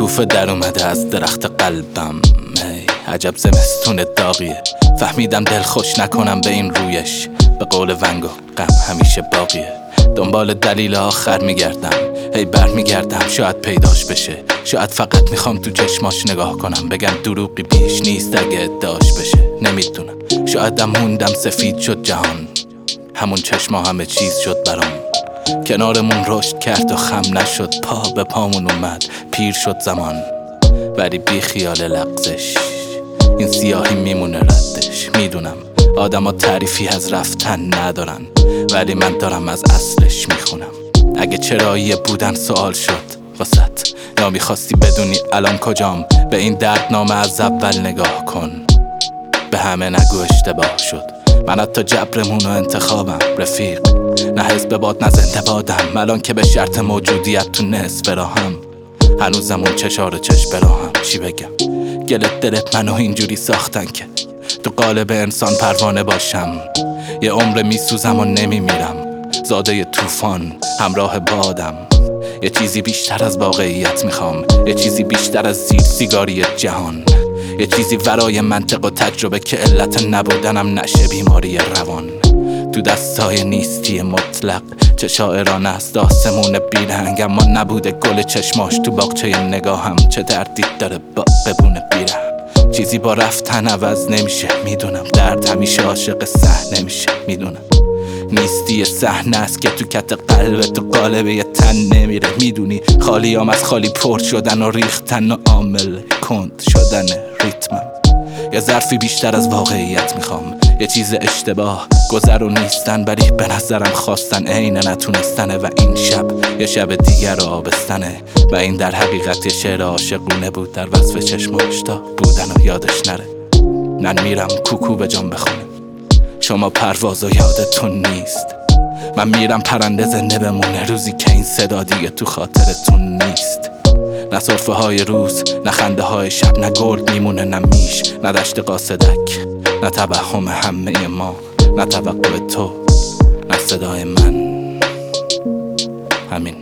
شکوفه در اومده از درخت قلبم. عجب زمستون داغیه، فهمیدم دل خوش نکنم به این رویش. به قول ونگو غم همیشه باقیه. دنبال دلیل آخر میگردم، هی برمیگردم شاید پیداش بشه. شاید فقط میخوام تو چشماش نگاه کنم، بگم دروغی بیش نیست اگه ادعاش بشه. نمیدونم، شایدم موندم سفید شد جهان، همون چشما همه چیز شد برام. کنارمون رشد کرد و خم نشد، پا به پامون اومد، پیر شد زمان. ولی بی خیال لغزش، این سیاهی میمونه ردش. میدونم آدما تعریفی از رفتن ندارن، ولی من دارم از اصلش میخونم. اگه چرایی بودن سوال شد واسط، یا میخواستی بدونی الان کجام، به این دردنامه از اول نگاه کن. به همه نگو اشتباه شد، من حتی جبرمون و انتخابم رفیق. نه حزب باد نه زنده بادم، الان که به شرط موجودیت تو نصف راهم. هنوزم اون چشار چشم براهم. چی بگم؟ گلت دلت منو اینجوری ساختن که تو قالب انسان پروانه باشم. یه عمر میسوزم و نمیمیرم، زاده طوفان همراه بادم. یه چیزی بیشتر از واقعیت میخوام، یه چیزی بیشتر از زیر سیگاری جهان. یه چیزی ورای منطق و تجربه که علت نبودنم نشه بیماری روان. تو دستای نیستی مطلق چه شاعرانه است آسمون بیرنگ، اما نبوده گل چشماش تو باغچه نگاهم. چه دردی داره با ببونه بیره، چیزی با رفتن عوض نمیشه. میدونم درد همیشه عاشق صحنه میشه. میدونم نیستی صحنه است که تو کت قلب تو قالب یه تن نمیره. میدونی خالیام از خالی پر شدن و ریختن و عامل کند شدن ریتمم. یه ظرفی بیشتر از واقعیت میخوام، یه چیز اشتباه گذر و نیستن، ولی به نظرم خواستن عین نتونستنه. و این شب یه شب دیگر رو آبستنه، و این در حقیقت یه شعر عاشقونه بود در وصف چشماش تا بودن و یادش نره. من میرم کوکو به جان بخونه، شما پرواز و یادتون نیست. من میرم پرنده زنده بمونه، روزی که این صدا دیگه تو خاطرتون نیست. نه صرفه های روز، نه خنده های شب، نه گرد میمونه، نه میش، نه دشت قاصدک، نه توهم همه ما، نه توقع تو، نه صدای من. همین.